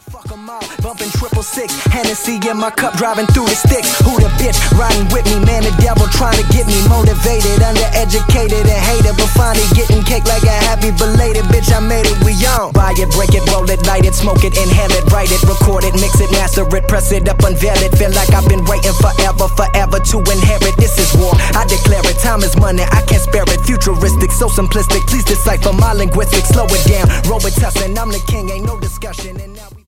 Fuck 'em all, bumping 666, Hennessy in my cup, driving through the sticks. Who the bitch riding with me? Man, the devil trying to get me motivated, undereducated and hated, but finally getting cake like a happy belated. Bitch, I made it, we on. Buy it, break it, roll it, light it, smoke it, inhale it, write it, record it, mix it, master it, press it up, unveil it. Feel like I've been waiting forever to inherit. This is war, I declare it. Time is money, I can't spare it. Futuristic, so simplistic. Please decipher my linguistics. Slow it down, Robitussin, I'm the king, ain't no discussion. And now